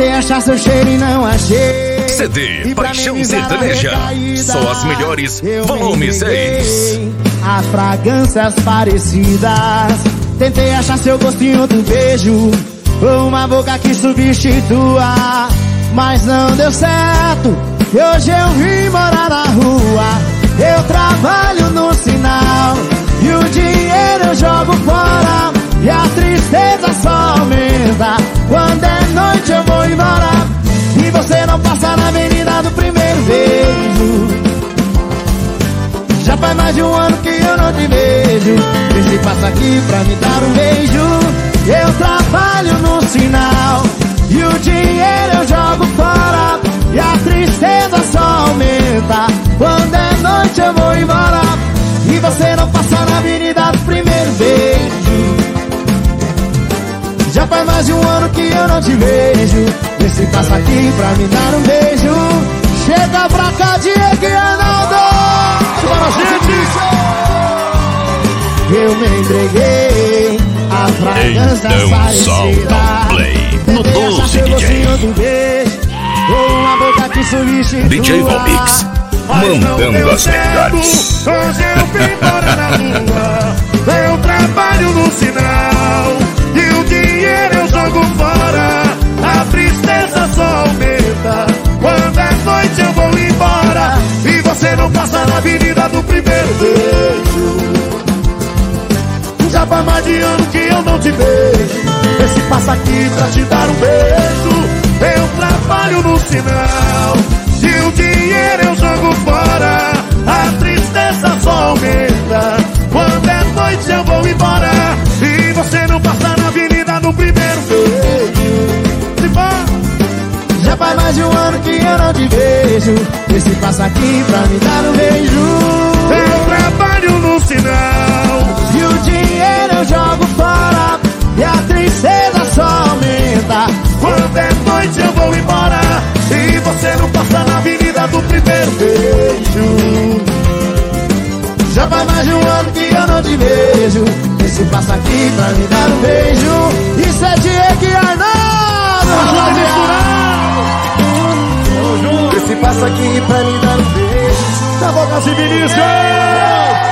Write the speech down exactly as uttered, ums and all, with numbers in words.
Tentei achar seu cheiro e não achei. C D Paixão Sertaneja, só as melhores, volume seis. As fragrâncias parecidas. Tentei achar seu gosto em outro beijo, uma boca que substitua, mas não deu certo. E hoje eu vim morar na rua. Eu trabalho no sinal e o dinheiro eu jogo fora, e a tristeza só aumenta. Quando é noite eu vou embora e você não passa na avenida do primeiro beijo. Já faz mais de um ano que eu não te vejo. Vê se passa aqui pra me dar um beijo. Eu trabalho no sinal e o dinheiro eu jogo fora, e a tristeza só aumenta. Quando é noite eu vou embora e você não passa na avenida do primeiro beijo. Já faz mais de um ano que eu não te vejo. Vê se passa aqui pra me dar um beijo. Chega pra cá, Diego e Arnaldo. Bora, gente! Eu me entreguei a fragrância parecida. Então play no doze, D J. Uma boca que substitua. D J Valmix, mandando as melhores. Hoje eu vim morar na rua. Eu trabalho no sinal e o dinheiro eu jogo fora. A tristeza só aumenta. Quando é noite eu vou embora e você não passa na avenida do primeiro beijo. Já faz mais de ano que eu não te vejo. Vê se passa aqui pra te dar um beijo. Eu trabalho no sinal e o dinheiro eu jogo fora. A tristeza só aumenta. Quando é noite eu vou embora e você não passa na avenida do primeiro beijo. Já faz mais de um ano que eu não te vejo. Vê se passa aqui pra me dar um beijo. Eu trabalho no sinal e o dinheiro eu jogo fora, e a tristeza só aumenta. Quando é noite eu vou embora e você não passa na avenida do primeiro beijo. Já faz mais de um ano que eu não te vejo. Vê se passa aqui pra me dar um beijo. Isso é Diego e Arnaldo. Vê se passa aqui pra me dar um beijo. Tá bom, Vinícius.